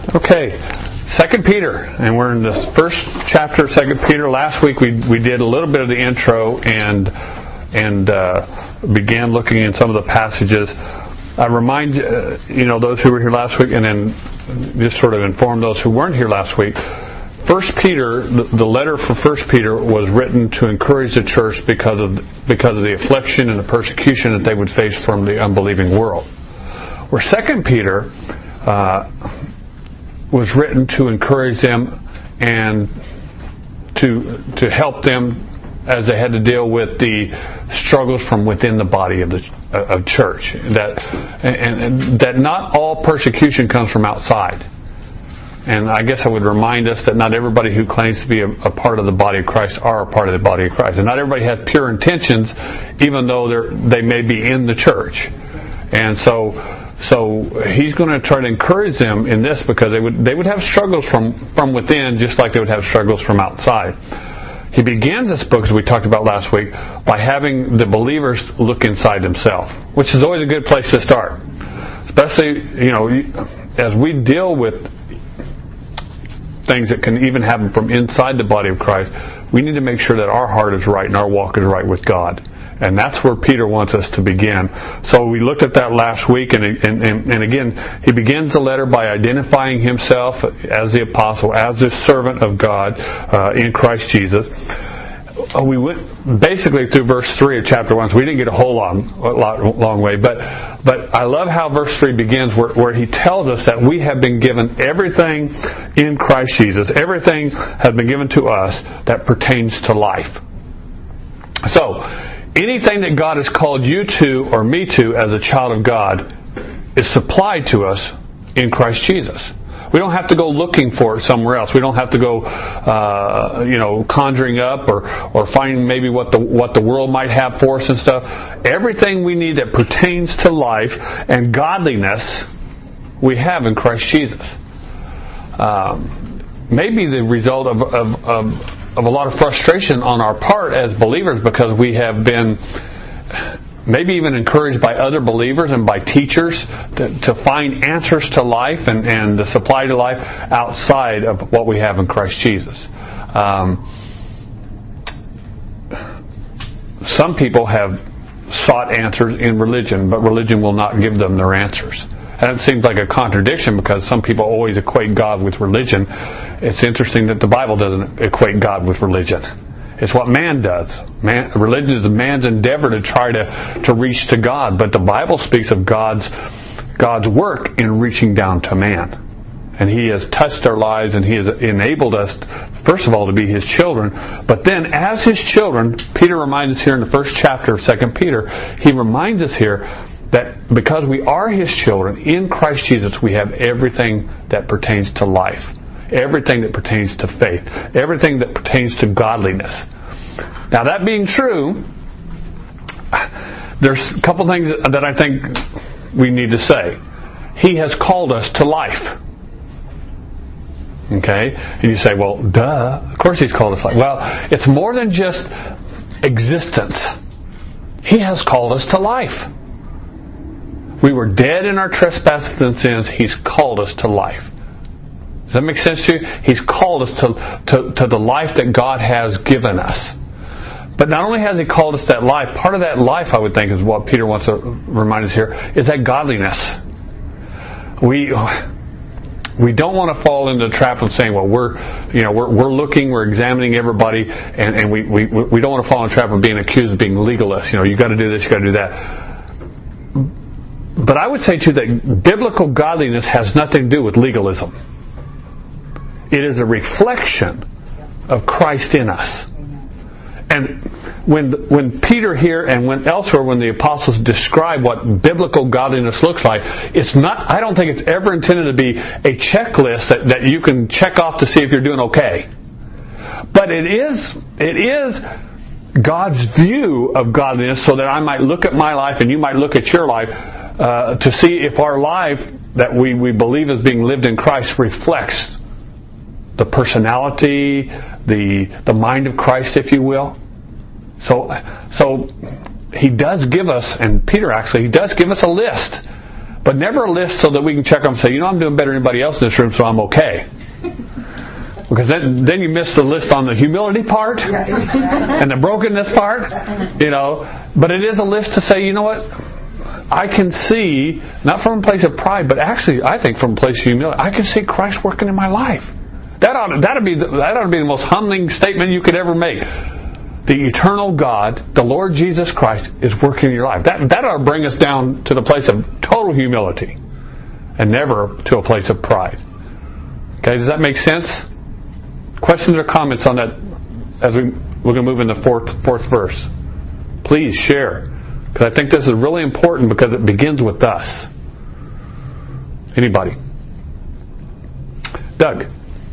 Okay, 2 Peter, and we're in this first chapter of 2 Peter. Last week we did a little bit of the intro and began looking in some of the passages. I remind those who were here last week, and then just sort of inform those who weren't here last week. 1 Peter, the letter for 1 Peter was written to encourage the church because of the affliction and the persecution that they would face from the unbelieving world. Where 2 Peter was written to encourage them and to help them as they had to deal with the struggles from within the body of church. That not all persecution comes from outside. And I guess I would remind us that not everybody who claims to be a part of the body of Christ are a part of the body of Christ. And not everybody has pure intentions, even though they may be in the church. And so he's going to try to encourage them in this because they would have struggles from within just like they would have struggles from outside. He begins this book, as we talked about last week, by having the believers look inside themselves, which is always a good place to start. Especially, as we deal with things that can even happen from inside the body of Christ, we need to make sure that our heart is right and our walk is right with God. And that's where Peter wants us to begin. So we looked at that last week, and again, he begins the letter by identifying himself as the apostle, as the servant of God in Christ Jesus. We went basically through verse 3 of chapter 1, so we didn't get a whole long way. But I love how verse 3 begins, where he tells us that we have been given everything in Christ Jesus. Everything has been given to us that pertains to life. So, anything that God has called you to or me to as a child of God is supplied to us in Christ Jesus. We don't have to go looking for it somewhere else. We don't have to go, conjuring up or finding maybe what the world might have for us and stuff. Everything we need that pertains to life and godliness, we have in Christ Jesus. Maybe the result of a lot of frustration on our part as believers because we have been maybe even encouraged by other believers and by teachers to find answers to life and the supply to life outside of what we have in Christ Jesus. Some people have sought answers in religion, but religion will not give them their answers. And it seems like a contradiction because some people always equate God with religion. It's interesting that the Bible doesn't equate God with religion. It's what man does. Religion is man's endeavor to try to reach to God. But the Bible speaks of God's work in reaching down to man. And He has touched our lives and He has enabled us, first of all, to be His children. But then as His children, Peter reminds us here in the first chapter of 2 Peter, he reminds us here that because we are His children, in Christ Jesus we have everything that pertains to life. Everything that pertains to faith. Everything that pertains to godliness. Now that being true, there's a couple things that I think we need to say. He has called us to life. Okay? And you say, well, duh, of course He's called us to life. Well, it's more than just existence. He has called us to life. We were dead in our trespasses and sins. He's called us to life. Does that make sense to you? He's called us to the life that God has given us. But not only has He called us that life, part of that life, I would think, is what Peter wants to remind us here, is that godliness. We don't want to fall into the trap of saying, well, we're looking, we're examining everybody, and we don't want to fall in the trap of being accused of being legalists. You got to do this, you got to do that. But I would say too that biblical godliness has nothing to do with legalism. It is a reflection of Christ in us. And when Peter here and when elsewhere, when the apostles describe what biblical godliness looks like, it's not. I don't think it's ever intended to be a checklist that you can check off to see if you're doing okay. But it is God's view of godliness, so that I might look at my life and you might look at your life to see if our life that we believe is being lived in Christ reflects the personality, the mind of Christ, if you will. So He does give us, and Peter actually, he does give us a list. But never a list so that we can check on and say, I'm doing better than anybody else in this room, so I'm okay. Because then you miss the list on the humility part and the brokenness part. But it is a list to say, what? I can see, not from a place of pride, but actually, I think from a place of humility, I can see Christ working in my life. That ought to be the most humbling statement you could ever make. The eternal God, the Lord Jesus Christ, is working in your life. That ought to bring us down to the place of total humility and never to a place of pride. Okay, does that make sense? Questions or comments on that as we're going to move into the fourth verse? Please share. Because I think this is really important because it begins with us. Anybody? Doug?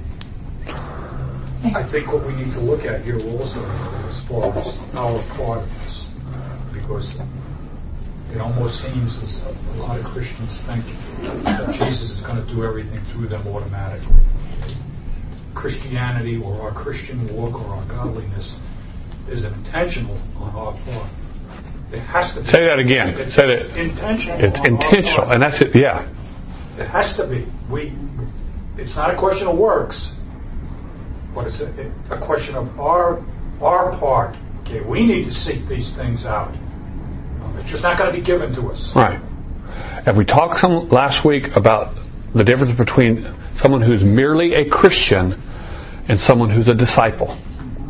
I think what we need to look at here also as far as our part of this, because it almost seems as a lot of Christians think that Jesus is going to do everything through them automatically. Christianity or our Christian walk or our godliness is intentional on our part. It has to be. Say that again. Say that. Intentional. It's intentional, and that's it. Yeah. It has to be. It's not a question of works. But it's a question of our part. Okay, we need to seek these things out. It's just not going to be given to us. Right. And we talked last week about the difference between someone who's merely a Christian and someone who's a disciple.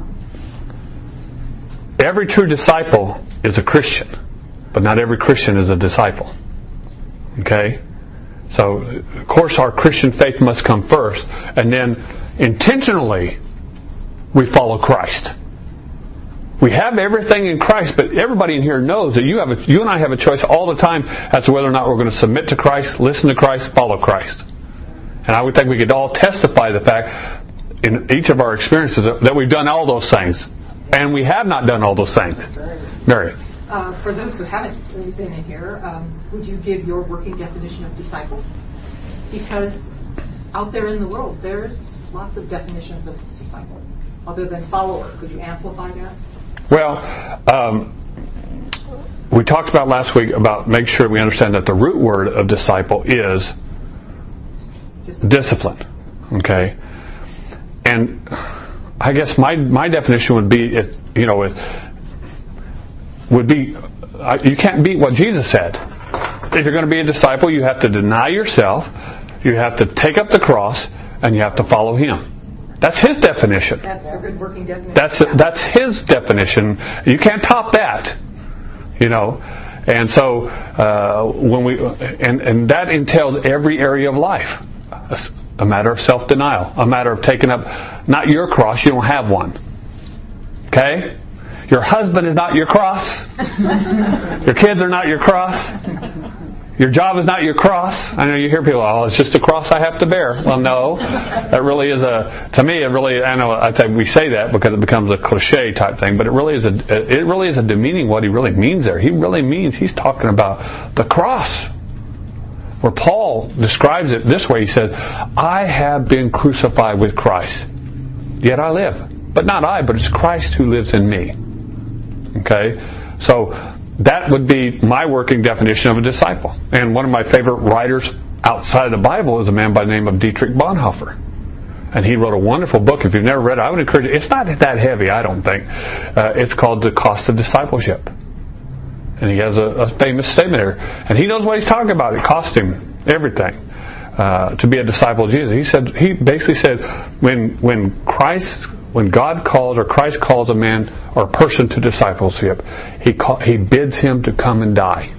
Every true disciple is a Christian, but not every Christian is a disciple. Okay? So, of course, our Christian faith must come first, and then intentionally we follow Christ. We have everything in Christ, but everybody in here knows that you and I have a choice all the time as to whether or not we're going to submit to Christ, listen to Christ, follow Christ. And I would think we could all testify the fact in each of our experiences that we've done all those things. And we have not done all those things. Mary. For those who haven't been in here, would you give your working definition of disciple? Because out there in the world, there's lots of definitions of disciple, other than follower. Could you amplify that? Well, we talked about last week about make sure we understand that the root word of disciple is discipline. Okay? And I guess my definition would be, you can't beat what Jesus said. If you're going to be a disciple, you have to deny yourself, you have to take up the cross, and you have to follow Him. That's His definition. That's a good working definition. That's His definition. You can't top that. And so and that entails every area of life. A matter of self-denial, a matter of taking up not your cross. You don't have one. Okay? Your husband is not your cross. Your kids are not your cross. Your job is not your cross. I know you hear people, it's just a cross I have to bear. Well, no. That really is I think we say that because it becomes a cliche type thing, but it really is a demeaning what he really means there. He really means he's talking about the cross. Where Paul describes it this way, he says, I have been crucified with Christ, yet I live. But not I, but it's Christ who lives in me. Okay? So that would be my working definition of a disciple. And one of my favorite writers outside of the Bible is a man by the name of Dietrich Bonhoeffer. And he wrote a wonderful book. If you've never read it, I would encourage you. It's not that heavy, I don't think. It's called The Cost of Discipleship. And he has a famous statement there. And he knows what he's talking about. It cost him everything to be a disciple of Jesus. He basically said, when God calls or Christ calls a man or a person to discipleship, he bids him to come and die.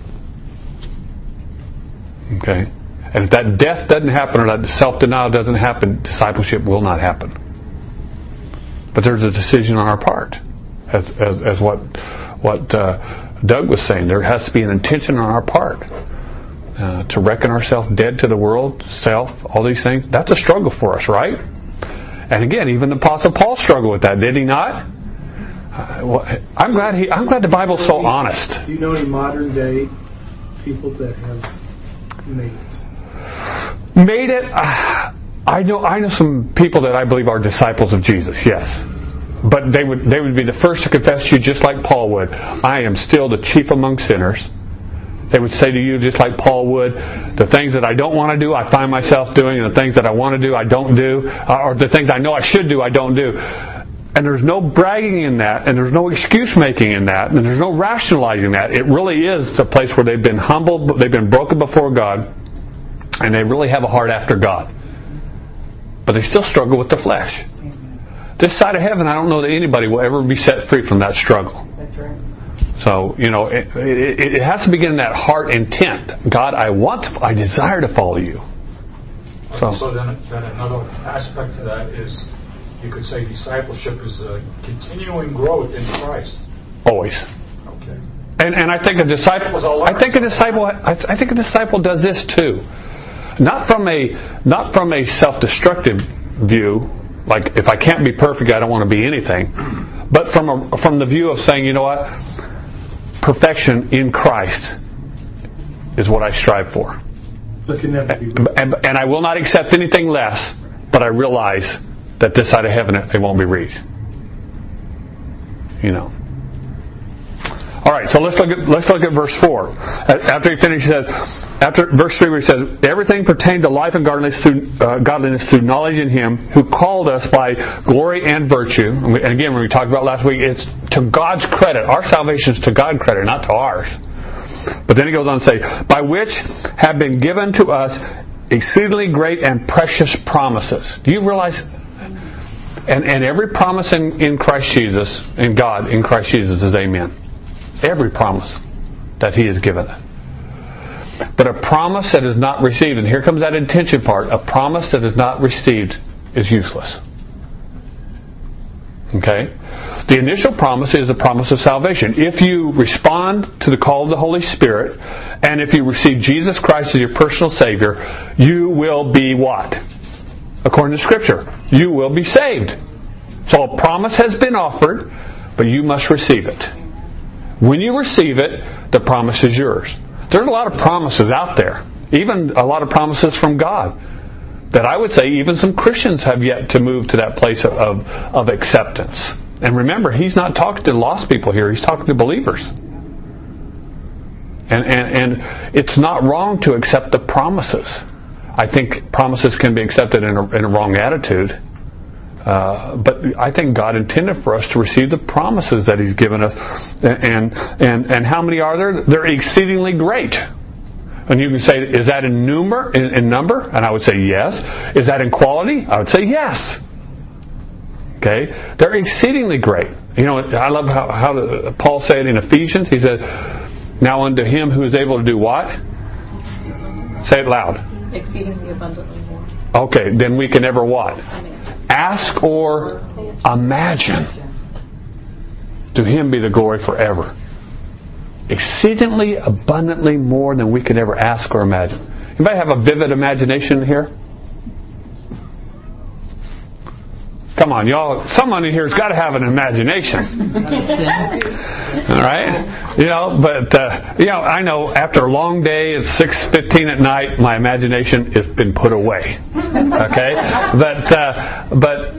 Okay? And if that death doesn't happen or that self-denial doesn't happen, discipleship will not happen. But there's a decision on our part, as what Doug was saying. There has to be an intention on our part to reckon ourselves dead to the world, self, all these things. That's a struggle for us, right? And again, even the Apostle Paul struggled with that, did he not? I'm glad the Bible's so honest. Do you know any modern day people that have made it? Made it? I know some people that I believe are disciples of Jesus. Yes. But they would be the first to confess to you, just like Paul would, I am still the chief among sinners, They would say to you, just like Paul would, the things that I don't want to do, I find myself doing, and the things that I want to do, I don't do, or the things I know I should do, I don't do. And there's no bragging in that, and there's no excuse making in that, and there's no rationalizing that. It really is the place where they've been humbled, they've been broken before God, and they really have a heart after God. But they still struggle with the flesh. This side of heaven, I don't know that anybody will ever be set free from that struggle. That's right. So, it has to begin in that heart intent. God, I desire to follow you. So then another aspect to that is, you could say discipleship is a continuing growth in Christ. Always. Okay. And I think a disciple does this too. Not from a self-destructive view, like if I can't be perfect, I don't want to be anything, but from the view of saying, you know what, perfection in Christ is what I strive for. But can never be. And I will not accept anything less, but I realize that this side of heaven it won't be reached. All right, so let's look at verse 4. After he finishes, after verse 3, where he says, "Everything pertained to life and godliness through knowledge in Him who called us by glory and virtue." And again, when we talked about last week, it's to God's credit. Our salvation is to God's credit, not to ours. But then he goes on to say, "By which have been given to us exceedingly great and precious promises." Do you realize? And every promise in Christ Jesus, in God, in Christ Jesus, is amen. Every promise that He has given. But a promise that is not received, and here comes that intention part, a promise that is not received is useless. Okay? The initial promise is the promise of salvation. If you respond to the call of the Holy Spirit, and if you receive Jesus Christ as your personal Savior, you will be what? According to Scripture, you will be saved. So a promise has been offered, but you must receive it. When you receive it, the promise is yours. There's a lot of promises out there, even a lot of promises from God, that I would say even some Christians have yet to move to that place of acceptance. And remember, He's not talking to lost people here, He's talking to believers. And it's not wrong to accept the promises. I think promises can be accepted in a wrong attitude. But I think God intended for us to receive the promises that He's given us. And how many are there? They're exceedingly great. And you can say, is that in number? And I would say yes. Is that in quality? I would say yes. Okay? They're exceedingly great. I love how Paul said in Ephesians. He said, "Now unto Him who is able to do what?" Say it loud. Exceedingly abundantly more. Okay, then we can never what? Ask or imagine. To Him be the glory forever. Exceedingly abundantly more than we could ever ask or imagine. Anybody have a vivid imagination here? Come on, y'all. Someone in here's got to have an imagination. All right? I know after a long day at 6:15 at night, my imagination has been put away. Okay? But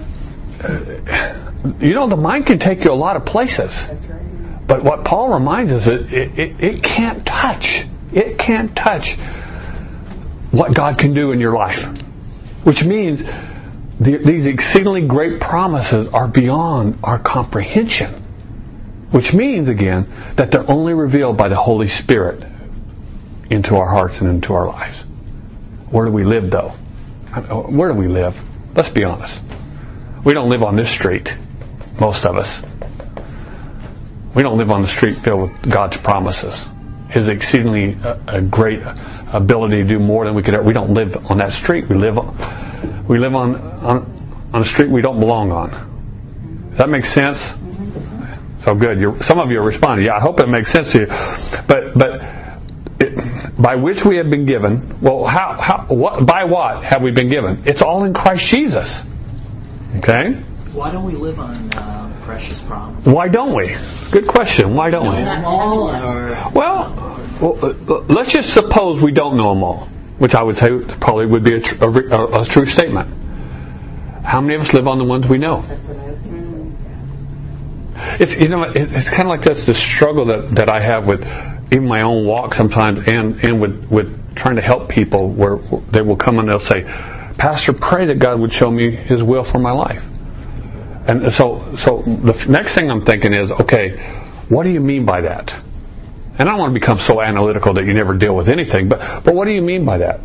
the mind can take you a lot of places. But what Paul reminds us is it can't touch. It can't touch what God can do in your life. Which means these exceedingly great promises are beyond our comprehension. Which means, again, that they're only revealed by the Holy Spirit into our hearts and into our lives. Where do we live, though? Where do we live? Let's be honest. We don't live on this street, most of us. We don't live on the street filled with God's promises. His exceedingly great ability to do more than we could ever. We don't live on that street. We live on a street we don't belong on. Does that make sense? So good. Some of you are responding. Yeah, I hope it makes sense to you. But by which we have been given. Well, by what have we been given? It's all in Christ Jesus. Okay. Why don't we live on precious promise? Why don't we? Good question. Why don't we? Well, let's just suppose we don't know them all, which I would say probably would be a true statement. How many of us live on the ones we know? That's what I was going to say. It's kind of like that's the struggle that I have with even my own walk sometimes, and with trying to help people, where they will come and they'll say, Pastor, pray that God would show me His will for my life. And so the next thing I'm thinking is, okay, what do you mean by that? And I don't want to become so analytical that you never deal with anything, but what do you mean by that?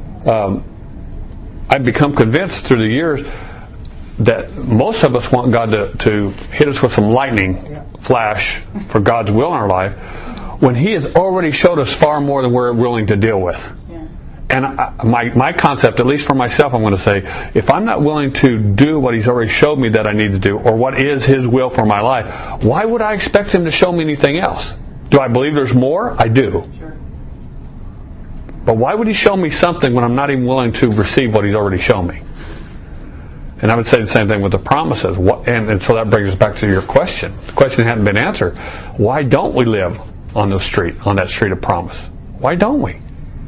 I've become convinced through the years that most of us want God to hit us with some lightning flash for God's will in our life, when He has already showed us far more than we're willing to deal with. And my concept, at least for myself, I'm going to say, if I'm not willing to do what He's already showed me that I need to do, or what is His will for my life, why would I expect Him to show me anything else? Do I believe there's more? I do. Sure. But why would He show me something when I'm not even willing to receive what He's already shown me? And I would say the same thing with the promises. And so that brings us back to your question. The question hadn't been answered. Why don't we live on that street of promise? Why don't we?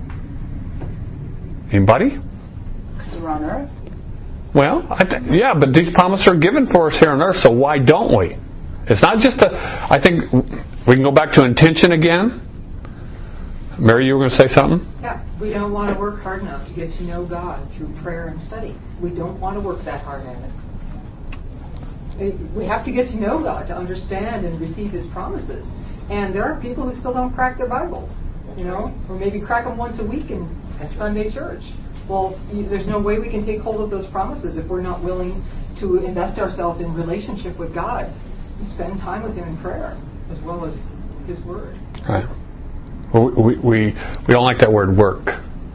Anybody? Because we're on earth. Well, yeah, but these promises are given for us here on earth, so why don't we? It's not just I think we can go back to intention again. Mary, you were going to say something? Yeah, we don't want to work hard enough to get to know God through prayer and study. We don't want to work that hard at it. We have to get to know God to understand and receive His promises. And there are people who still don't crack their Bibles, or maybe crack them once a week in Sunday church. Well, there's no way we can take hold of those promises if we're not willing to invest ourselves in relationship with God and spend time with Him in prayer as well as His Word. Right. Well, we don't like that word work.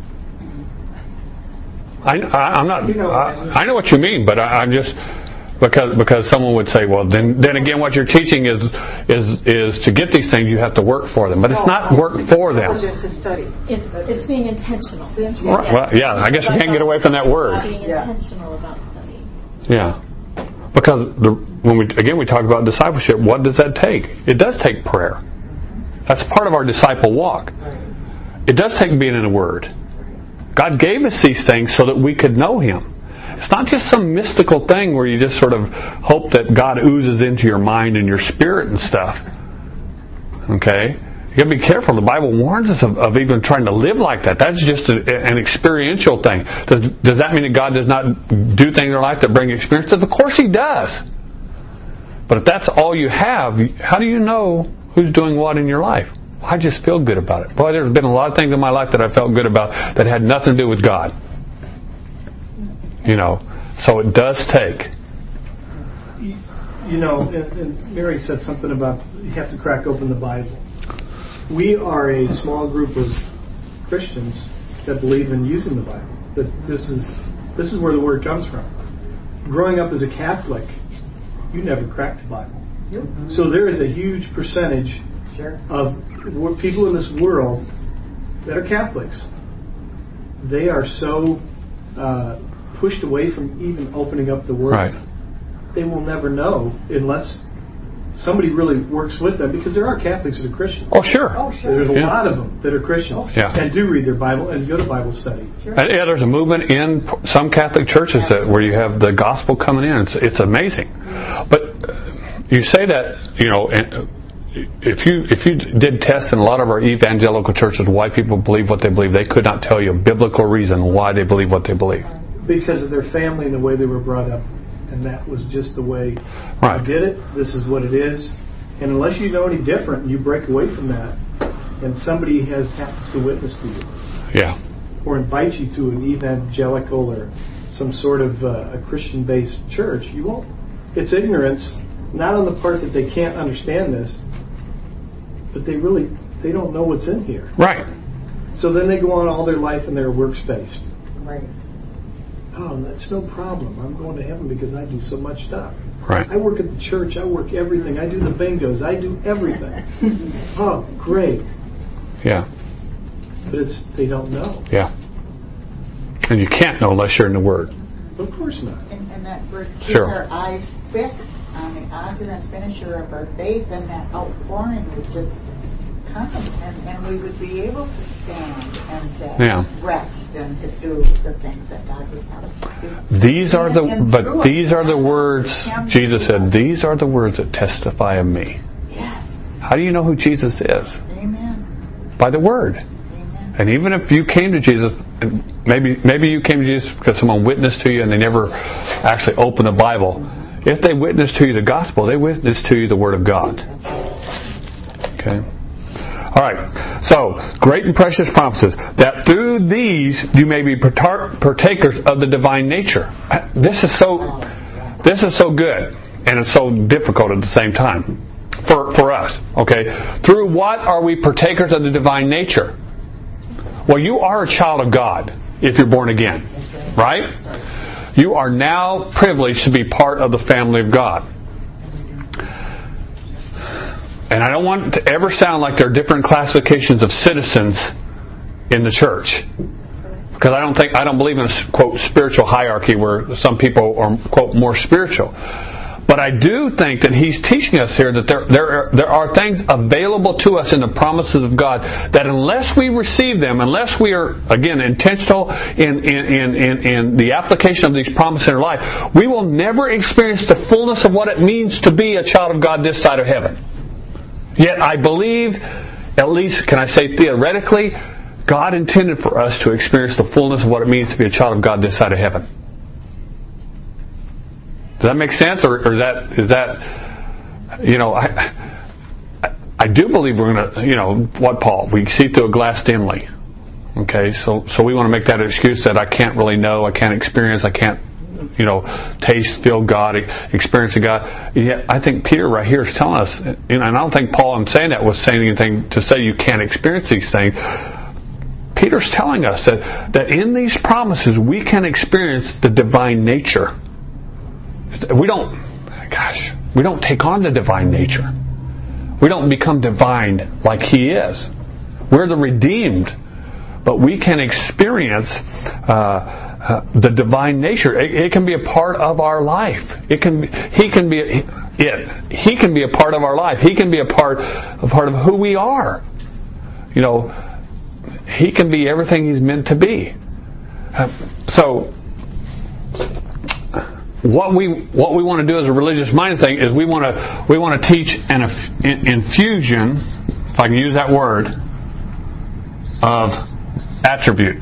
I'm not. I know what you mean, but I'm just because someone would say, well, then again, what you're teaching is to get these things, you have to work for them, but it's not work for them. To study. It's being intentional. Right. Well, yeah, I guess we can't get away from that word. Being intentional about studying. Yeah, because when we talk about discipleship, what does that take? It does take prayer. That's part of our disciple walk. It does take being in the Word. God gave us these things so that we could know Him. It's not just some mystical thing where you just sort of hope that God oozes into your mind and your spirit and stuff. Okay? You got to be careful. The Bible warns us of even trying to live like that. That's just an experiential thing. Does that mean that God does not do things in our life that bring experiences? Of course He does. But if that's all you have, how do you know who's doing what in your life? I just feel good about it. Boy, there's been a lot of things in my life that I felt good about that had nothing to do with God. So it does take. And Mary said something about you have to crack open the Bible. We are a small group of Christians that believe in using the Bible. That this is where the Word comes from. Growing up as a Catholic, you never cracked the Bible. So there is a huge percentage of people in this world that are Catholics. They are so pushed away from even opening up the Word. Right. They will never know unless somebody really works with them, because there are Catholics that are Christians. Oh, sure. There's a lot of them that are Christians and do read their Bible and go to Bible study. Yeah, there's a movement in some Catholic churches where you have the gospel coming in. It's amazing. But you say that, if you did tests in a lot of our evangelical churches why people believe what they believe, they could not tell you a biblical reason why they believe what they believe. Because of their family and the way they were brought up. And that was just the way I did it. This is what it is. And unless you know any different and you break away from that, and somebody happens to witness to you. Yeah. Or invite you to an evangelical or some sort of a Christian-based church, you won't. It's ignorance, not on the part that they can't understand this, but they don't know what's in here. Right. So then they go on all their life and they're works-based. Right. Oh, that's no problem. I'm going to heaven because I do so much stuff. Right. I work at the church. I work everything. I do the bingos. I do everything. Oh, great. Yeah. But they don't know. Yeah. And you can't know unless you're in the Word. Of course not. And that verse, keep our eyes fixed on the author and finisher of our faith, and that outpouring would just come, and we would be able to stand and rest and to do the things that God would have us to do. These are the words, Jesus said, these are the words that testify of me. Yes. How do you know who Jesus is? Amen. by the Word. And even if you came to Jesus, and maybe you came to Jesus because someone witnessed to you and they never actually opened the Bible, if they witnessed to you the gospel, they witnessed to you the Word of God. Okay? All right. So, great and precious promises, that through these you may be partakers of the divine nature. This is so good, and it's so difficult at the same time for us. Okay? Through what are we partakers of the divine nature? Well, you are a child of God if you're born again, right? You are now privileged to be part of the family of God. And I don't want it to ever sound like there are different classifications of citizens in the church. Because I don't believe in a, quote, spiritual hierarchy where some people are, quote, more spiritual. But I do think that he's teaching us here that there are things available to us in the promises of God that unless we receive them, unless we are, again, intentional in the application of these promises in our life, we will never experience the fullness of what it means to be a child of God this side of heaven. Yet I believe, at least, can I say theoretically, God intended for us to experience the fullness of what it means to be a child of God this side of heaven. Does that make sense, or is that I do believe we're going to what Paul, we see through a glass dimly. Okay, so we want to make that excuse that I can't really know, I can't experience, I can't taste, feel God, experience of God. Yet I think Peter right here is telling us, and I don't think Paul in saying that was saying anything to say you can't experience these things. Peter's telling us that in these promises we can experience the divine nature. We don't take on the divine nature. We don't become divine like He is. We're the redeemed, but we can experience the divine nature. It can be a part of our life. He can be a part of our life. He can be a part of who we are. He can be everything He's meant to be. So what we want to do as a religious minded thing is we want to teach an infusion, if I can use that word, of attributes.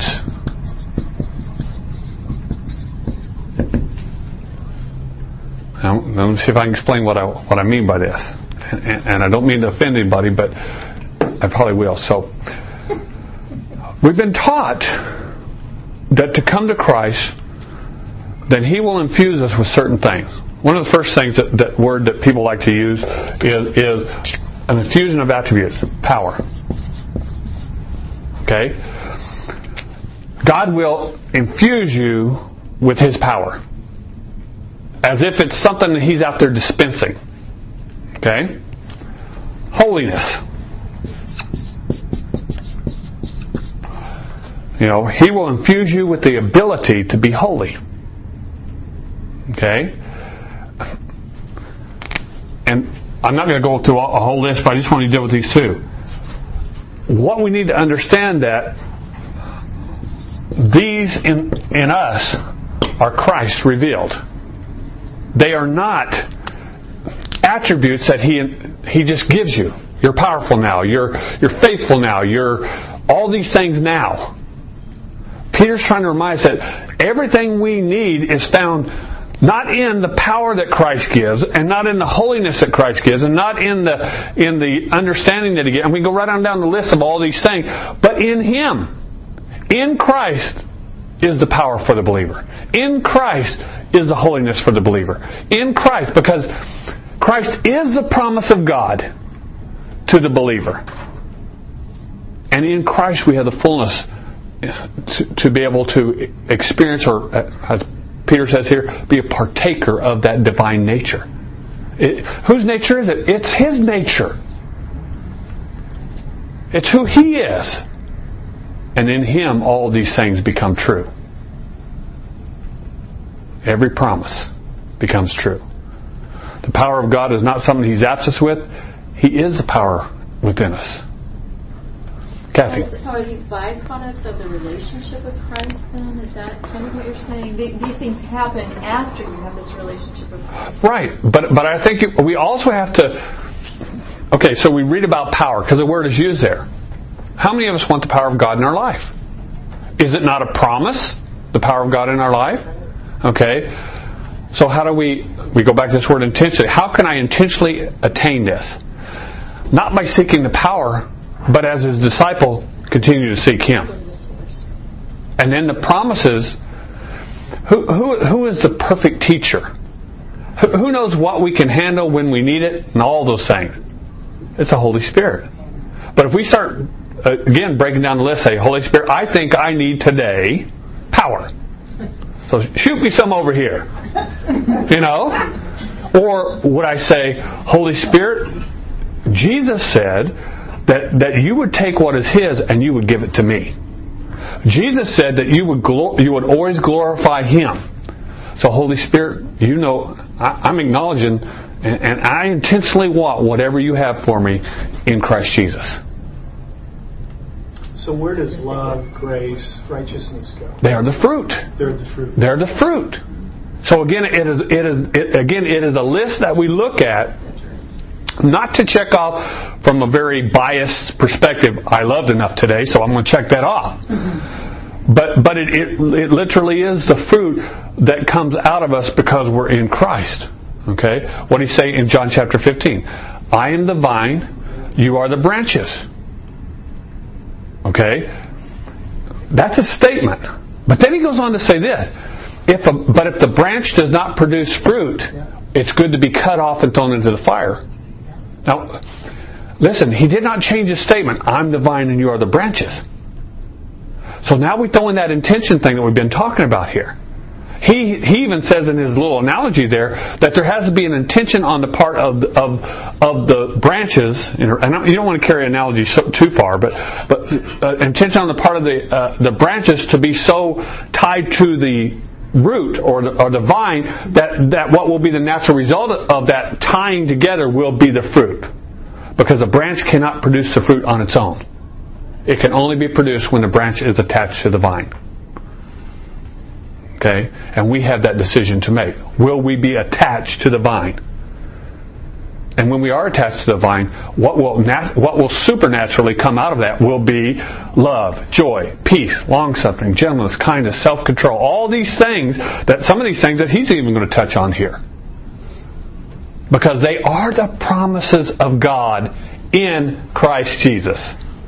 Now, let me see if I can explain what I mean by this, and I don't mean to offend anybody, but I probably will. So we've been taught that to come to Christ, then He will infuse us with certain things. One of the first things that word that people like to use is an infusion of attributes, power. Okay? God will infuse you with His power, as if it's something that He's out there dispensing. Okay? Holiness. He will infuse you with the ability to be holy. Okay? And I'm not going to go through a whole list, but I just want to deal with these two. What we need to understand that these in us are Christ revealed. They are not attributes that He just gives you. You're powerful now. You're faithful now. You're all these things now. Peter's trying to remind us that everything we need is found not in the power that Christ gives, and not in the holiness that Christ gives, and not in the understanding that He gives. And we go right on down the list of all these things. But in Him, in Christ, is the power for the believer. In Christ is the holiness for the believer. In Christ, because Christ is the promise of God to the believer. And in Christ we have the fullness to be able to experience, or as Peter says here, be a partaker of that divine nature. Whose nature is it? It's His nature. It's who He is. And in Him all these things become true. Every promise becomes true. The power of God is not something He zaps us with. He is the power within us. Kathy. So are these byproducts of the relationship with Christ then? Is that kind of what you're saying? These things happen after you have this relationship with Christ. Right. But I think we also have to... Okay, so we read about power, because the word is used there. How many of us want the power of God in our life? Is it not a promise, the power of God in our life? Okay. So how do we go back to this word intentionally. How can I intentionally attain this? Not by seeking the power, but as His disciple, continue to seek Him. And then the promises. Who is the perfect teacher? Who knows what we can handle when we need it and all those things? It's the Holy Spirit. But if we start, again, breaking down the list, say, Holy Spirit, I think I need today power. So shoot me some over here. You know? Or would I say, Holy Spirit, Jesus said that you would take what is His and you would give it to me. Jesus said that you would always glorify Him. So Holy Spirit, you know, I'm acknowledging and I intentionally want whatever you have for me in Christ Jesus. So where does love, grace, righteousness go? They are the fruit. They're the fruit. They're the fruit. So again, it is a list that we look at, not to check off from a very biased perspective. I loved enough today, so I'm going to check that off. But it literally is the fruit that comes out of us because we're in Christ. Okay? What did He say in John chapter 15? I am the vine, you are the branches. Okay? That's a statement. But then He goes on to say this. If the branch does not produce fruit, it's good to be cut off and thrown into the fire. Now, listen, He did not change His statement. I'm the vine and you are the branches. So now we throw in that intention thing that we've been talking about here. He even says in his little analogy there that there has to be an intention on the part of the branches. And you don't want to carry an analogy too far, but intention on the part of the branches to be so tied to the root or the vine that what will be the natural result of that tying together will be the fruit. Because a branch cannot produce the fruit on its own. It can only be produced when the branch is attached to the vine. Okay? And we have that decision to make. Will we be attached to the vine? And when we are attached to the vine, what will supernaturally come out of that will be love, joy, peace, long-suffering, gentleness, kindness, self-control. All these things, some of these things that He's even going to touch on here. Because they are the promises of God in Christ Jesus.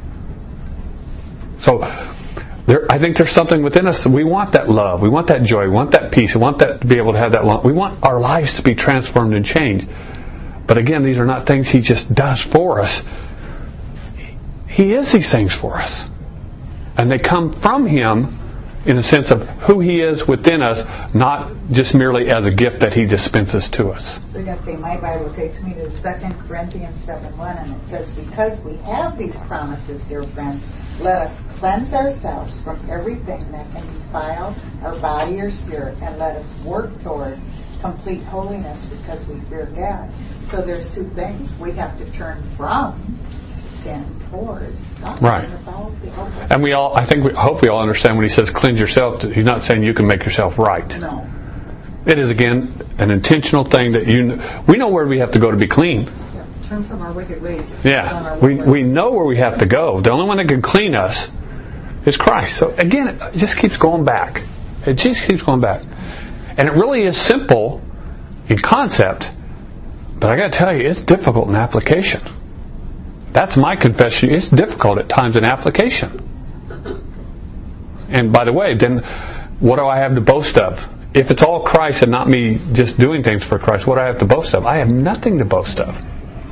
So, I think there's something within us that we want that love, we want that joy, we want that peace, we want that to be able to have that love. We want our lives to be transformed and changed. But again, these are not things He just does for us. He is these things for us. And they come from Him in a sense of who He is within us, not just merely as a gift that He dispenses to us. We're going to say, my Bible takes me to 2 Corinthians 7:1, and it says, because we have these promises, dear friends, let us cleanse ourselves from everything that can defile our body or spirit, and let us work toward complete holiness because we fear God. So there's two things. We have to turn from sin towards God. Right. And hope we all understand when He says cleanse yourself, He's not saying you can make yourself right. No. It is, again, an intentional thing that we know where we have to go to be clean. Turn from our wicked ways. Yeah. We know where we have to go. The only one that can clean us is Christ. So again, it just keeps going back. It just keeps going back. And it really is simple in concept, but I got to tell you, it's difficult in application. That's my confession. It's difficult at times in application. And by the way, then what do I have to boast of? If it's all Christ and not me just doing things for Christ, what do I have to boast of? I have nothing to boast of.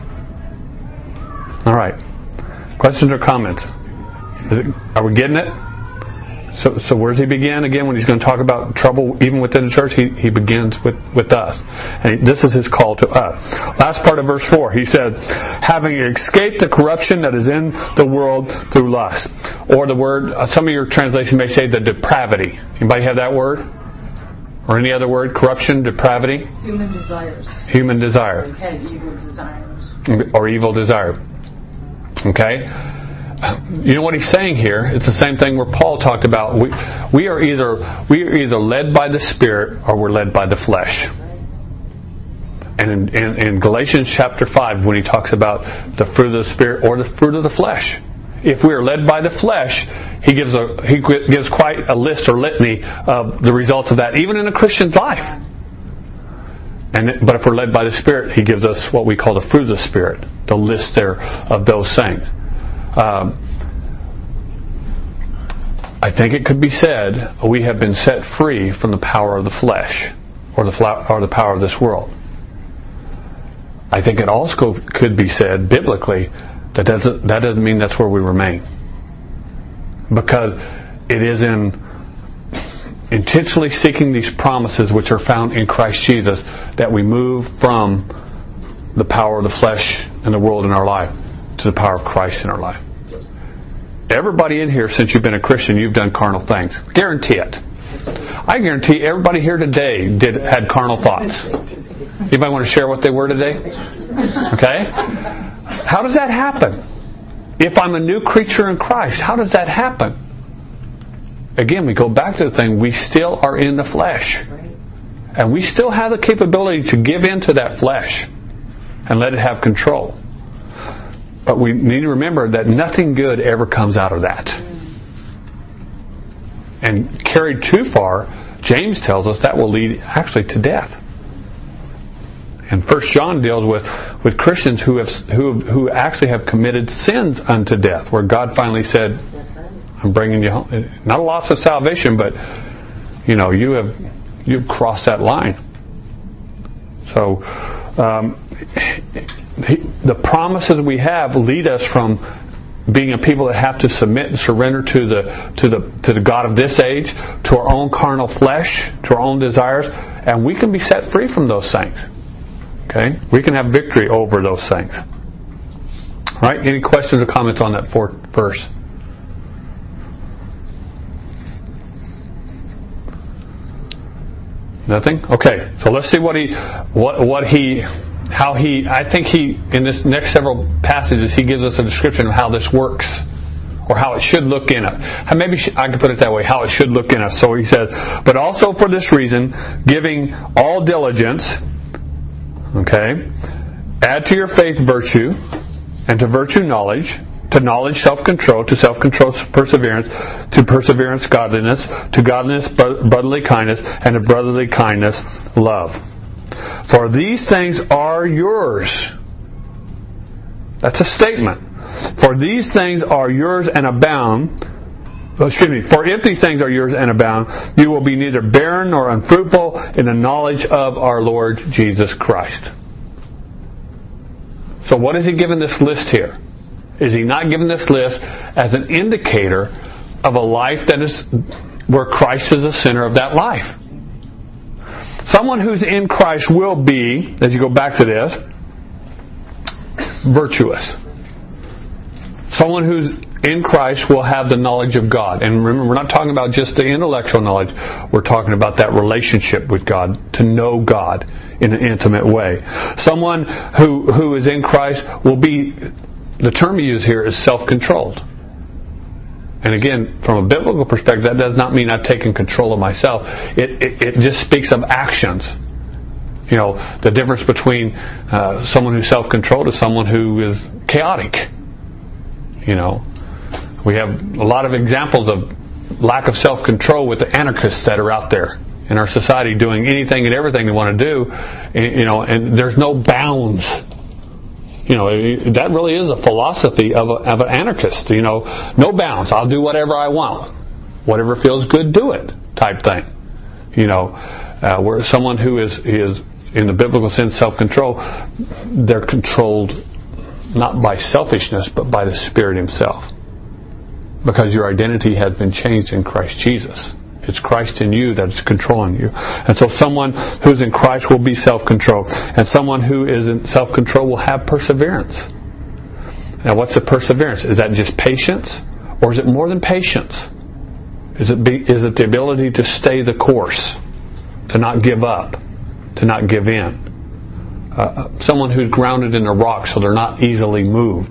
All right. Questions or comments? Are we getting it? So where does He begin? Again, when He's going to talk about trouble even within the church, He begins with us. And this is His call to us. Last part of verse 4, He said, having escaped the corruption that is in the world through lust. Or the word, some of your translations may say the depravity. Anybody have that word? Or any other word? Corruption, depravity? Human desires. Human desire. And evil desires. Or evil desire. Okay? You know what he's saying here? It's the same thing where Paul talked about. We are either led by the Spirit or we're led by the flesh. And in Galatians chapter 5, when he talks about the fruit of the Spirit or the fruit of the flesh, if we are led by the flesh, he gives quite a list or litany of the results of that, even in a Christian's life. But if we're led by the Spirit, he gives us what we call the fruit of the Spirit, the list there of those things. I think it could be said we have been set free from the power of the flesh or the power of this world. I think it also could be said biblically that doesn't mean that's where we remain, because it is in intentionally seeking these promises which are found in Christ Jesus that we move from the power of the flesh and the world in our life to the power of Christ in our life. Everybody in here, since you've been a Christian, you've done carnal things. Guarantee it. I guarantee everybody here today had carnal thoughts. Anybody want to share what they were today? Okay? How does that happen? If I'm a new creature in Christ, how does that happen? Again, we go back to the thing, we still are in the flesh. And we still have the capability to give in to that flesh and let it have control. But we need to remember that nothing good ever comes out of that. And carried too far, James tells us that will lead actually to death. And 1 John deals with Christians who actually have committed sins unto death, where God finally said, I'm bringing you home. Not a loss of salvation, but you've crossed that line. So the promises we have lead us from being a people that have to submit and surrender to the God of this age, to our own carnal flesh, to our own desires, and we can be set free from those things. Okay, we can have victory over those things. All right. Any questions or comments on that fourth verse? Nothing? Okay, so let's see I think in this next several passages, he gives us a description of how this works, or how it should look in us. Maybe I could put it that way, how it should look in us. So he says, but also for this reason, giving all diligence, okay, add to your faith virtue, and to virtue knowledge, to knowledge self-control, to self-control perseverance, to perseverance godliness, to godliness brotherly kindness, and to brotherly kindness love. For these things are yours. That's a statement. For these things are yours and abound. For if these things are yours and abound, you will be neither barren nor unfruitful in the knowledge of our Lord Jesus Christ. So what is he giving this list here? Is he not giving this list as an indicator of a life that is where Christ is the center of that life? Someone who's in Christ will be, as you go back to this, virtuous. Someone who's in Christ will have the knowledge of God. And remember, we're not talking about just the intellectual knowledge. We're talking about that relationship with God, to know God in an intimate way. Someone who is in Christ will be, the term you use here is self-controlled. And again, from a biblical perspective, that does not mean I've taken control of myself. It just speaks of actions. The difference between someone who's self-controlled is someone who is chaotic. We have a lot of examples of lack of self-control with the anarchists that are out there in our society doing anything and everything they want to do, and there's no bounds. That really is a philosophy of an anarchist. No bounds. I'll do whatever I want. Whatever feels good, do it type thing. Where someone who is in the biblical sense self-control, they're controlled not by selfishness but by the Spirit Himself. Because your identity has been changed in Christ Jesus. It's Christ in you that's controlling you. And so someone who's in Christ will be self-controlled. And someone who is in self-control will have perseverance. Now what's the perseverance? Is that just patience? Or is it more than patience? Is it the ability to stay the course? To not give up? To not give in? Someone who's grounded in the rock so they're not easily moved.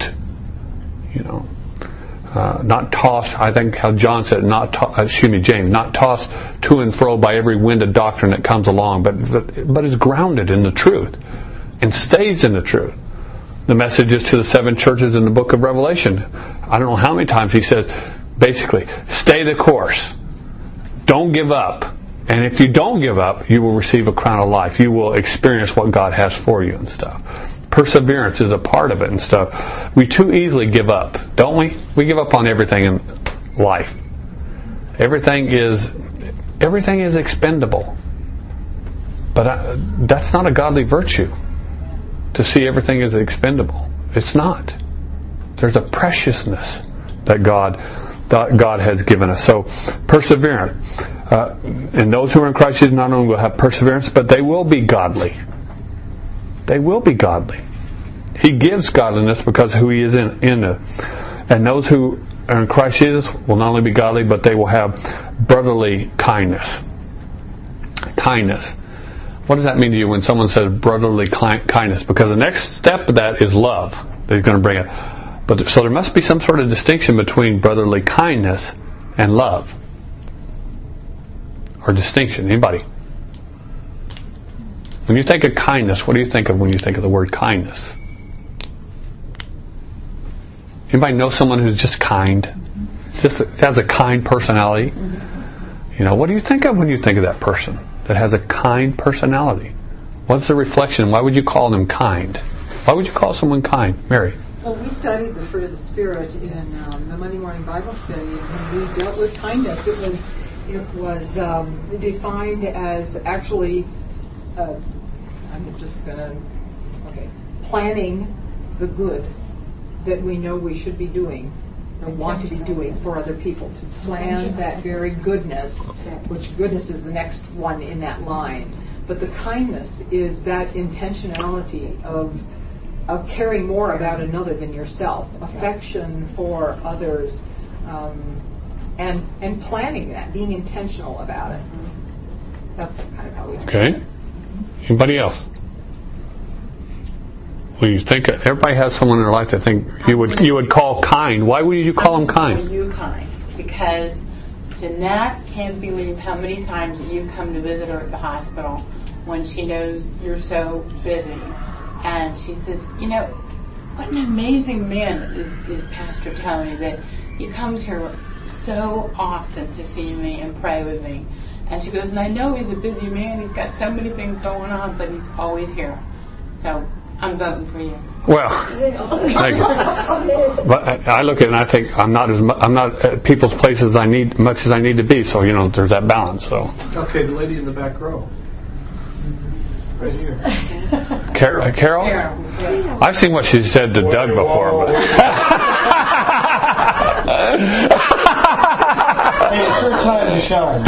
Not tossed, I think how John said, James, not tossed to and fro by every wind of doctrine that comes along, but is grounded in the truth and stays in the truth. the messages to the 7 churches in the book of Revelation. I don't know how many times he says, basically, stay the course. Don't give up. And if you don't give up, you will receive a crown of life. You will experience what God has for you and stuff. Perseverance is a part of it and stuff. We too easily give up, don't we? We give up on everything in life. Everything is expendable. But that's not a godly virtue, to see everything as expendable. It's not. There's a preciousness that God has given us. So, perseverance. And those who are in Christ Jesus not only will have perseverance, but they will be godly. They will be godly. He gives godliness because of who He is in it. And those who are in Christ Jesus will not only be godly, but they will have brotherly kindness. Kindness. What does that mean to you when someone says brotherly kindness? Because the next step of that is love that He's going to bring it. So there must be some sort of distinction between brotherly kindness and love. Or distinction. Anybody? When you think of kindness, what do you think of when you think of the word kindness? Anybody know someone who's just kind? Just has a kind personality? You know, what do you think of when you think of that person that has a kind personality? What's the reflection? Why would you call them kind? Why would you call someone kind? Mary? Well, we studied the fruit of the Spirit in the Monday morning Bible study, and we dealt with kindness. It was defined as actually, planning the good that we know we should be doing or want to be doing for other people. To plan that very goodness, which goodness is the next one in that line. But the kindness is that intentionality of caring more about another than yourself, affection for others, and planning that, being intentional about it. That's kind of how we. Okay. Anybody else? Well, you think everybody has someone in their life that think you would call kind. Why would you call them kind? You kind because Jeanette can't believe how many times you come to visit her at the hospital when she knows you're so busy. And she says, you know, what an amazing man is Pastor Tony, that he comes here so often to see me and pray with me. And she goes, and I know he's a busy man, he's got so many things going on, but he's always here. So I'm voting for you. Well, thank you. But I look at it and I think I'm not at people's places much as I need to be. So there's that balance. So. Okay, the lady in the back row. Right here. Carol? I've seen what she said to Doug before. Hey, it's her time to shine.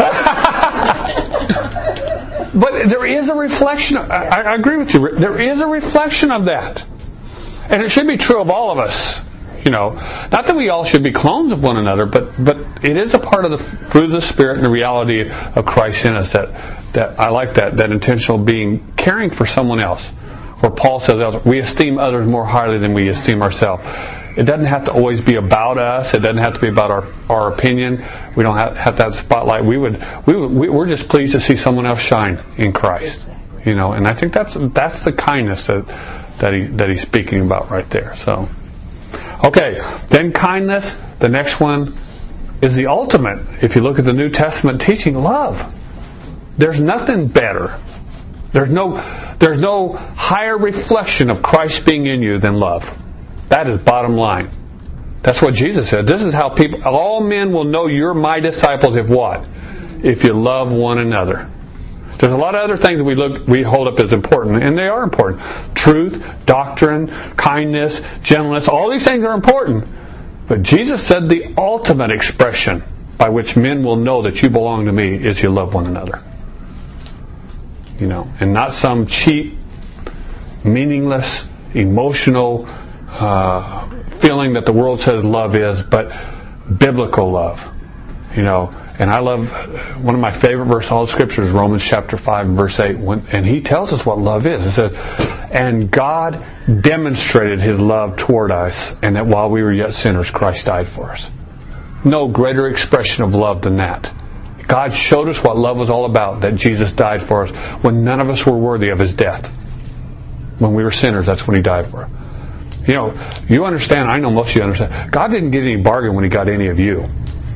But there is a reflection. I agree with you. There is a reflection of that. And it should be true of all of us. Not that we all should be clones of one another, but it is a part of the fruit of the Spirit and the reality of Christ in us that I like that intentional being, caring for someone else. Where Paul says, we esteem others more highly than we esteem ourselves. It doesn't have to always be about us. It doesn't have to be about our opinion. We don't have to have the spotlight. We're just pleased to see someone else shine in Christ. And I think that's the kindness that he's speaking about right there. So, okay, then kindness. The next one is the ultimate. If you look at the New Testament teaching, love. There's nothing better. There's no higher reflection of Christ being in you than love. That is bottom line. That's what Jesus said. This is how all men will know you're my disciples if what? If you love one another. There's a lot of other things we hold up as important, and they are important. Truth, doctrine, kindness, gentleness, all these things are important. But Jesus said the ultimate expression by which men will know that you belong to me is you love one another. And not some cheap, meaningless, emotional feeling that the world says love is, but biblical love. And I love, one of my favorite verses in all the Scriptures is Romans chapter 5 verse 8. And he tells us what love is. It says, and God demonstrated His love toward us, and that while we were yet sinners, Christ died for us. No greater expression of love than that. God showed us what love was all about, that Jesus died for us when none of us were worthy of His death. When we were sinners, that's when He died for us. You know, you understand, I know most of you understand, God didn't get any bargain when He got any of you.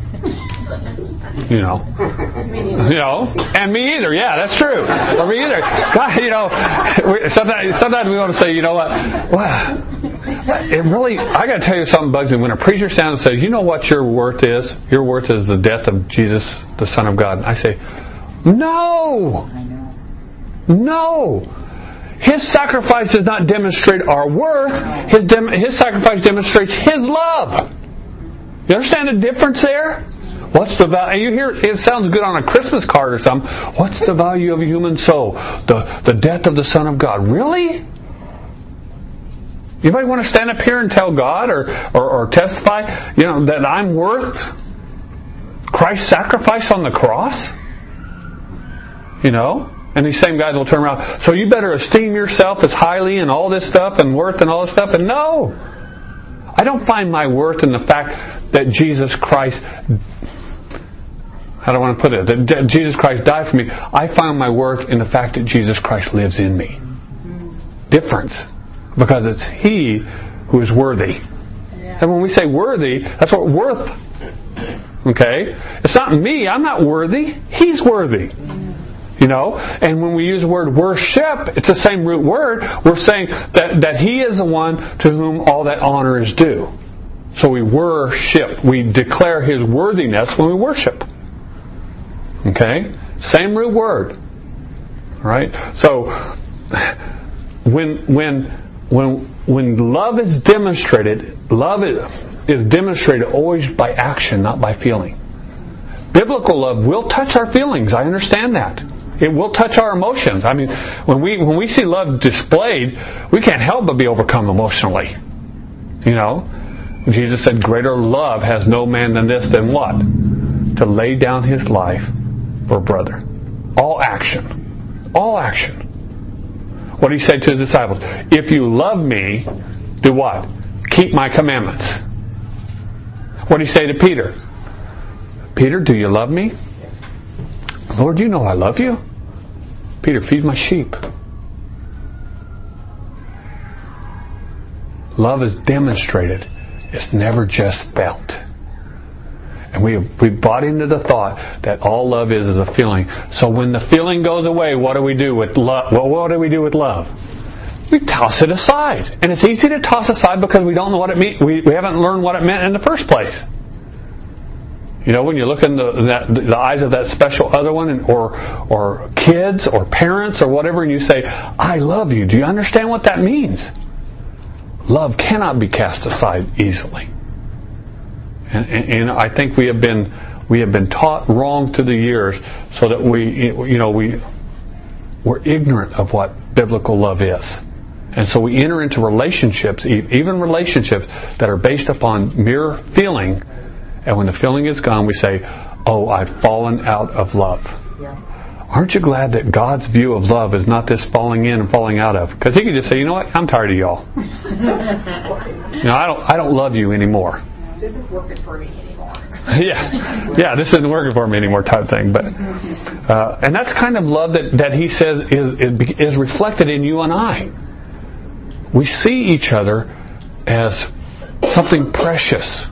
You know, and me either. Yeah, that's true. Or me either. God, you know, sometimes we want to say, you know what? Well, it really, I got to tell you something bugs me. When a preacher stands and says, you know what your worth is? Your worth is the death of Jesus, the Son of God. I say, no. No. His sacrifice does not demonstrate our worth. His sacrifice demonstrates His love. You understand the difference there? What's the value? You hear it sounds good on a Christmas card or something. What's the value of a human soul? The death of the Son of God. Really? Anybody want to stand up here and tell God or testify, you know, that I'm worth Christ's sacrifice on the cross? You know? And these same guys will turn around. So you better esteem yourself as highly and all this stuff and worth and all this stuff. And no. I don't find my worth in the fact that Jesus Christ, I don't want to put it, that Jesus Christ died for me. I find my worth in the fact that Jesus Christ lives in me. Difference. Because it's He who is worthy. Yeah. And when we say worthy, that's what worth. Okay? It's not me. I'm not worthy. He's worthy. You know? And when we use the word worship, it's the same root word. We're saying that He is the one to whom all that honor is due. So we worship. We declare His worthiness when we worship. Okay? Same root word. Right? So when love is demonstrated, love is demonstrated always by action, not by feeling. Biblical love will touch our feelings. I understand that. It will touch our emotions. I mean, when we see love displayed, we can't help but be overcome emotionally. You know? Jesus said, greater love has no man than this, than what? To lay down his life for a brother. All action. All action. What did He say to His disciples? If you love me, do what? Keep my commandments. What did He say to Peter? Peter, do you love me? Lord, you know I love you. Peter, feed my sheep. Love is demonstrated. It's never just felt. And we bought into the thought that all love is a feeling. So when the feeling goes away, what do we do with love? Well, what do we do with love? We toss it aside. And it's easy to toss aside because we don't know what it means. We haven't learned what it meant in the first place. You know, when you look in the eyes of that special other one, or kids, or parents, or whatever, and you say, I love you. Do you understand what that means? Love cannot be cast aside easily. And I think we have been taught wrong through the years, so that we're ignorant of what biblical love is. And so we enter into relationships, even relationships that are based upon mere feeling. And when the feeling is gone, we say, oh, I've fallen out of love. Yeah. Aren't you glad that God's view of love is not this falling in and falling out of? Because He could just say, you know what, I'm tired of y'all. I don't love you anymore. This isn't working for me anymore. Yeah, this isn't working for me anymore type thing. But and that's kind of love that He says is reflected in you and I. We see each other as something precious.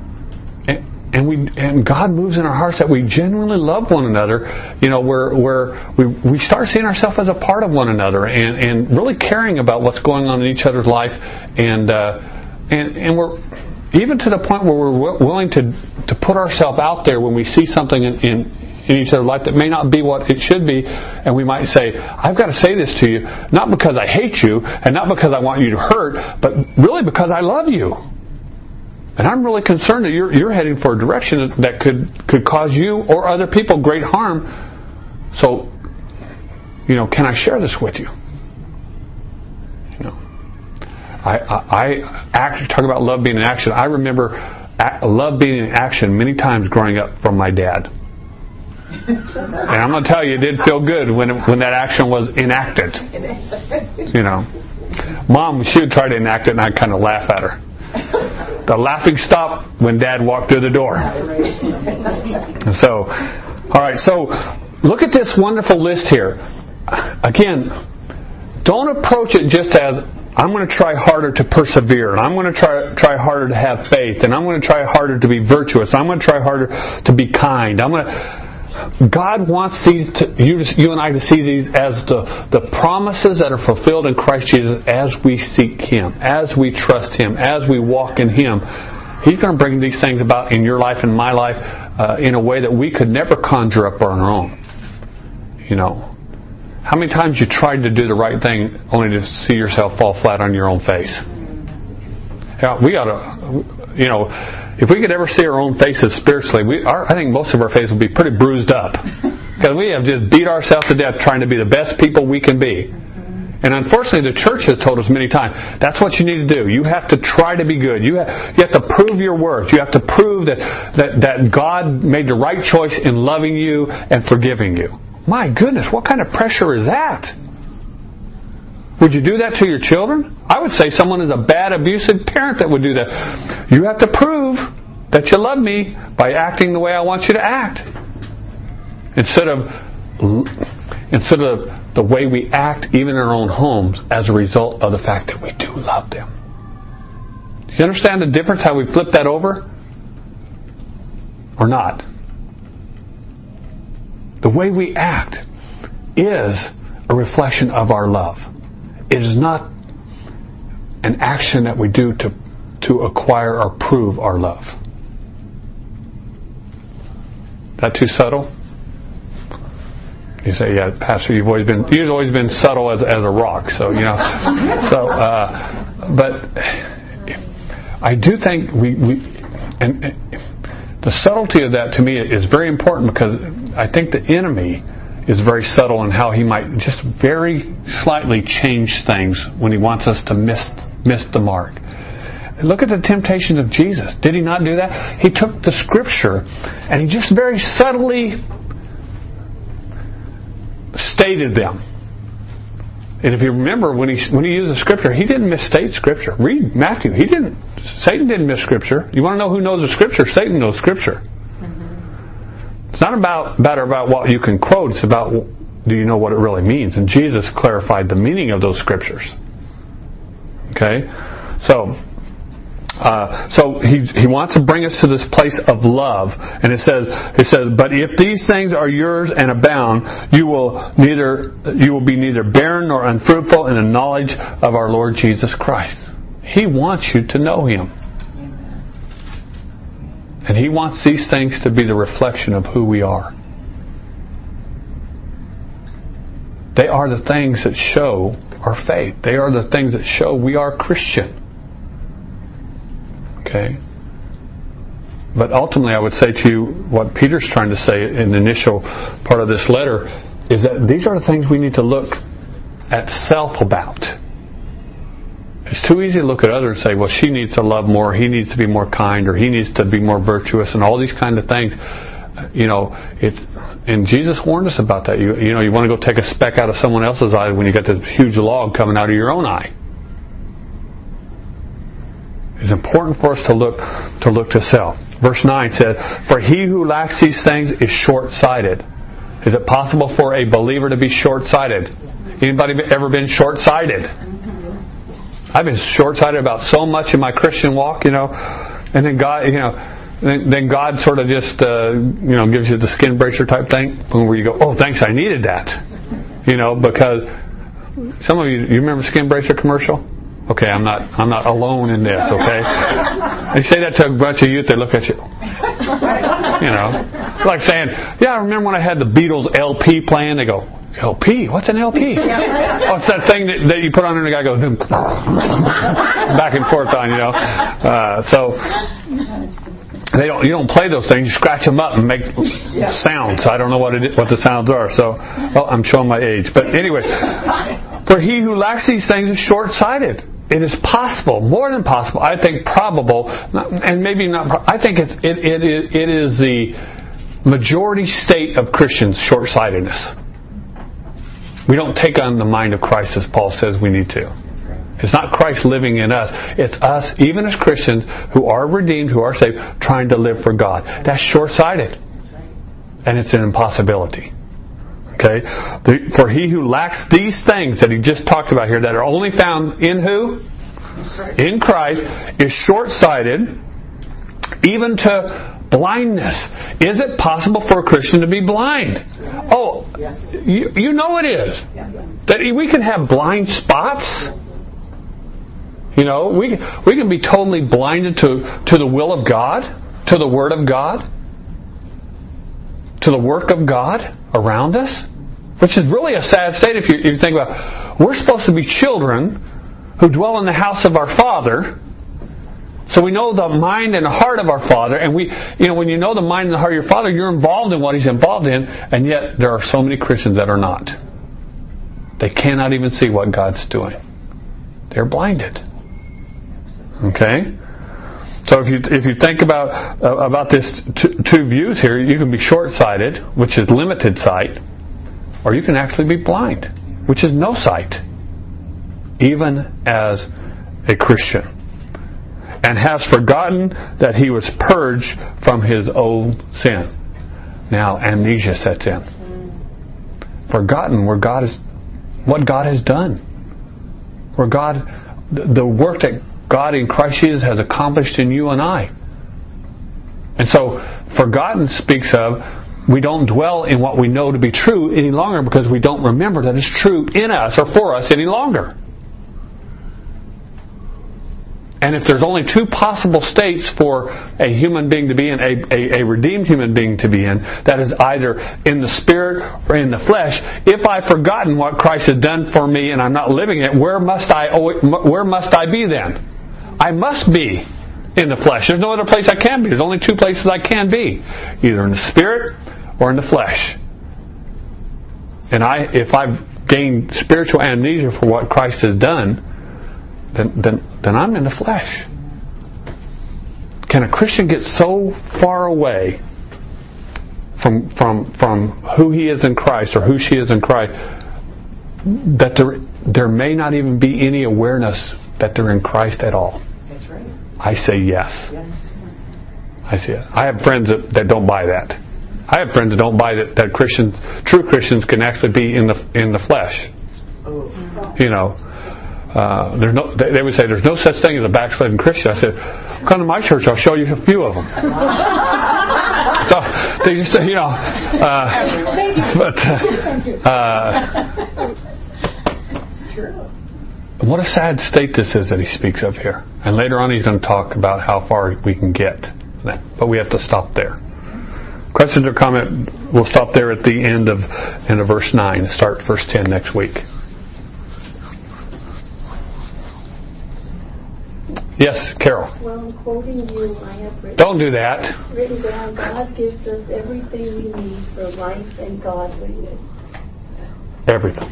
And God moves in our hearts that we genuinely love one another. You know, where we start seeing ourselves as a part of one another, and really caring about what's going on in each other's life, and we're even to the point where we're willing to put ourselves out there when we see something in each other's life that may not be what it should be, and we might say, I've got to say this to you, not because I hate you, and not because I want you to hurt, but really because I love you. And I'm really concerned that you're heading for a direction that could cause you or other people great harm. So, can I share this with you? I talk about love being in action. I remember love being in action many times growing up from my dad. And I'm going to tell you, it did feel good when that action was enacted. Mom, she would try to enact it, and I'd kind of laugh at her. The laughing stopped when Dad walked through the door. So, all right. So, look at this wonderful list here. Again, don't approach it just as I'm going to try harder to persevere, and I'm going to try harder to have faith, and I'm going to try harder to be virtuous. I'm going to try harder to be kind. God wants you and I to see these as the promises that are fulfilled in Christ Jesus as we seek Him, as we trust Him, as we walk in Him. He's going to bring these things about in your life and my life in a way that we could never conjure up on our own. How many times you tried to do the right thing only to see yourself fall flat on your own face? We ought to, if we could ever see our own faces spiritually, I think most of our faces would be pretty bruised up. Because we have just beat ourselves to death trying to be the best people we can be. And unfortunately, the church has told us many times, that's what you need to do. You have to try to be good. You have to prove your worth. You have to prove that God made the right choice in loving you and forgiving you. My goodness, what kind of pressure is that? Would you do that to your children? I would say someone is a bad, abusive parent that would do that. You have to prove that you love me by acting the way I want you to act. Instead of the way we act even in our own homes as a result of the fact that we do love them. Do you understand the difference, how we flip that over? Or not? The way we act is a reflection of our love. It is not an action that we do to acquire or prove our love. That too subtle? You say, yeah, Pastor, you've always been subtle as a rock. So but I do think and the subtlety of that to me is very important, because I think the enemy is very subtle in how he might just very slightly change things when he wants us to miss the mark. Look at the temptations of Jesus. Did he not do that? He took the Scripture and he just very subtly stated them. And if you remember, when he used the Scripture, he didn't misstate Scripture. Read Matthew. Satan didn't miss Scripture. You want to know who knows the Scripture? Satan knows Scripture. It's not about what you can quote. It's about, do you know what it really means? And Jesus clarified the meaning of those Scriptures. Okay? So he wants to bring us to this place of love, and it says, but if these things are yours and abound, you will be neither barren nor unfruitful in the knowledge of our Lord Jesus Christ. He wants you to know Him. And He wants these things to be the reflection of who we are. They are the things that show our faith. They are the things that show we are Christian. Okay? But ultimately, I would say to you, what Peter's trying to say in the initial part of this letter is that these are the things we need to look at self about. It's too easy to look at others and say, well, she needs to love more, he needs to be more kind, or he needs to be more virtuous, and all these kind of things. And Jesus warned us about that. You want to go take a speck out of someone else's eye when you got this huge log coming out of your own eye. It's important for us to look to self. Verse 9 said, for he who lacks these things is short-sighted. Is it possible for a believer to be short-sighted? Anybody ever been short-sighted? I've been short-sighted about so much in my Christian walk, and then God, then God sort of just, gives you the skin bracer type thing, where you go, oh, thanks, I needed that, because some of you remember skin bracer commercial? Okay, I'm not alone in this. Okay, they say that to a bunch of youth, they look at you, like saying, yeah, I remember when I had the Beatles LP playing. They go, LP? What's an LP? Oh, it's that thing that you put on and the guy goes back and forth on, So you don't play those things. You scratch them up and make sounds. I don't know what the sounds are. So, I'm showing my age. But anyway, for he who lacks these things is short-sighted. It is possible, more than possible. I think probable, and maybe not. I think it is the majority state of Christians, short-sightedness. We don't take on the mind of Christ as Paul says we need to. It's not Christ living in us. It's us, even as Christians, who are redeemed, who are saved, trying to live for God. That's short-sighted. And it's an impossibility. Okay? For he who lacks these things that he just talked about here, that are only found in who? In Christ, is short-sighted, even to blindness. Is it possible for a Christian to be blind? Oh, you know it is. That we can have blind spots. You know, we can be totally blinded to the will of God, to the Word of God, to the work of God around us, which is really a sad state if you think about it. We're supposed to be children who dwell in the house of our Father, so we know the mind and the heart of our Father, and when you know the mind and the heart of your Father, you're involved in what He's involved in, and yet there are so many Christians that are not. They cannot even see what God's doing. They're blinded. Okay? So if you think about this two views here, you can be short-sighted, which is limited sight, or you can actually be blind, which is no sight, even as a Christian, and has forgotten that he was purged from his old sin. Now amnesia sets in. Forgotten what God has done, the work that God in Christ Jesus has accomplished in you and I. And so, forgotten speaks of we don't dwell in what we know to be true any longer because we don't remember that it's true in us or for us any longer. And if there's only two possible states for a human being to be in, a redeemed human being to be in, that is either in the spirit or in the flesh. If I've forgotten what Christ has done for me and I'm not living it, where must I be then? I must be in the flesh. There's no other place I can be. There's only two places I can be. Either in the spirit or in the flesh. And if I've gained spiritual amnesia for what Christ has done, then I'm in the flesh. Can a Christian get so far away from who he is in Christ or who she is in Christ that there may not even be any awareness that they're in Christ at all? That's right. I say yes. I see it. I have friends that don't buy that. I have friends that don't buy that true Christians can actually be in the flesh. You know, they would say there's no such thing as a backslidden Christian. I said, come to my church, I'll show you a few of them. So they just say, what a sad state this is that he speaks of here. And later on he's going to talk about how far we can get. But we have to stop there. Questions or comment, we'll stop there at the end of verse 9 and start verse 10 next week. Yes, Carol. Well, I'm quoting you. I have written. Don't do that. Written down. God gives us everything we need for life and godliness. Everything.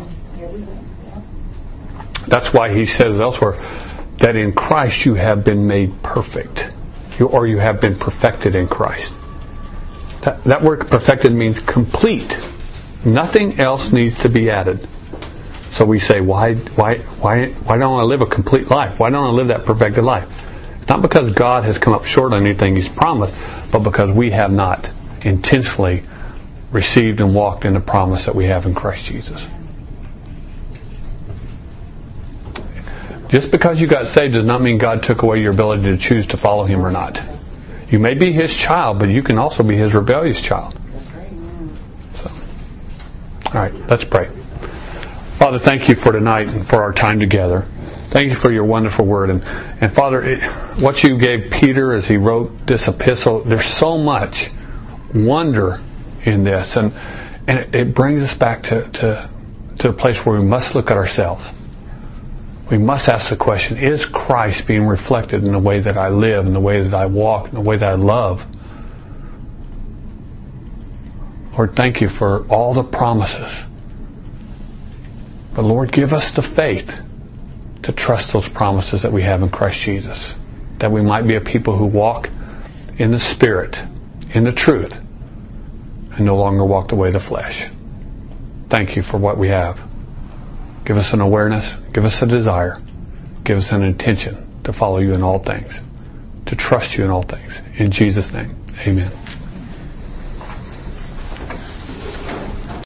That's why he says elsewhere that in Christ you have been made perfect, or you have been perfected in Christ. That word perfected means complete. Nothing else needs to be added. So we say, why don't I live a complete life? Why don't I live that perfected life? It's not because God has come up short on anything He's promised, but because we have not intentionally received and walked in the promise that we have in Christ Jesus. Just because you got saved does not mean God took away your ability to choose to follow Him or not. You may be His child, but you can also be His rebellious child. So, all right, let's pray. Father, thank you for tonight and for our time together. Thank you for your wonderful word. And Father, what you gave Peter as he wrote this epistle, there's so much wonder in this. And it brings us back to a place where we must look at ourselves. We must ask the question, is Christ being reflected in the way that I live, in the way that I walk, in the way that I love? Lord, thank you for all the promises. But Lord, give us the faith to trust those promises that we have in Christ Jesus. That we might be a people who walk in the Spirit, in the truth, and no longer walk the way of the flesh. Thank you for what we have. Give us an awareness, give us a desire, give us an intention to follow you in all things, to trust you in all things. In Jesus' name, amen.